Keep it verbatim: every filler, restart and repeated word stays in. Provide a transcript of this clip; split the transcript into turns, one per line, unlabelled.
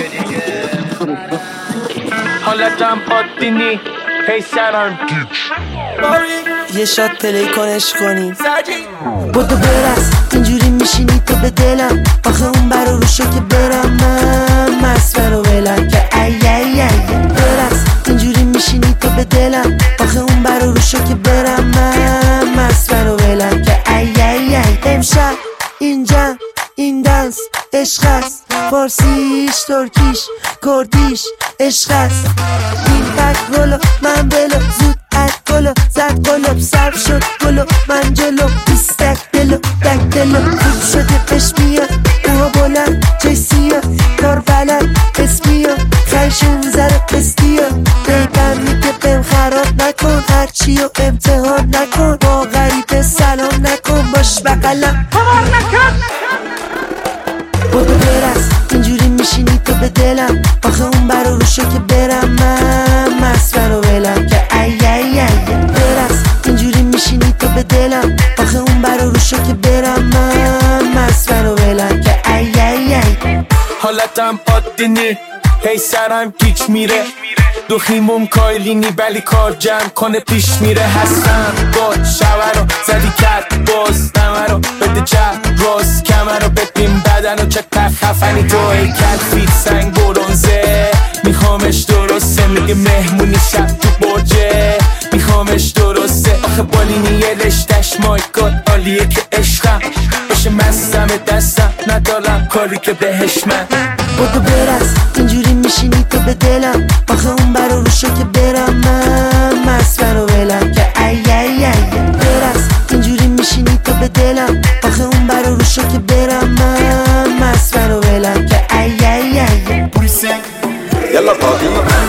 حالتم عادی نی هی سرم
یه شات پلی کنش کنیم بودو برس اینجوری میشینی تو به دلم آخه اون برا روشو که برم من مست برو بلم که ای ای ای برس اینجوری میشینی تو به دلم آخه اون برا روشو که برم من مست برو بلم که ای ای ای امشب اینجا این دنس عشق است فارسیش ترکیش کردیش عشق است این تک گلو من بلو زود اد گلو زد گلو سر شد گلو من جلو بیستک دلو دک دلو خوب شده بش میاد اوها بلند جسیا کار بلد اسمیا خیشون زره قسطیا بیبن میگه بهم خراب نکن هرچی و امتحان نکن با غریبه سلام نکن باش بقلم کار نکن بودو برس اینجوری میشینی تو به دلم آخه اون برا روشو که برم من مست برو بلم که ای ای ای برس اینجوری میشینی تو به دلم آخه اون برا روشو که برم من مست برو بلم که ای ای ای
حالتم عادی نی هی سرم گیج میره دو خیموم کایلینی ولی کار جمع کنه پیش میره هستم گل شوه رو زدی کرد باز نمه رو بده چه راست کمه رو ببین بدن و چقدر خفنی تو ای کل فیت سنگ برونزه میخوامش درسته میگه مهمونی شب تو برجه میخوامش درسته آخه بالینی یه رشتش مای گاد عالیه که عشقم باشه مستم دستم ندارم کاری که بهش من
بودو برس اینجوری میشینی تو به دلم آخه اون برا روشو که برم من مست برو بلم که ای ای ای برس اینجوری میشینی تو به دلم آخه اون برا روشو که برم من مست برو بلم که ای ای ای
يلا بابي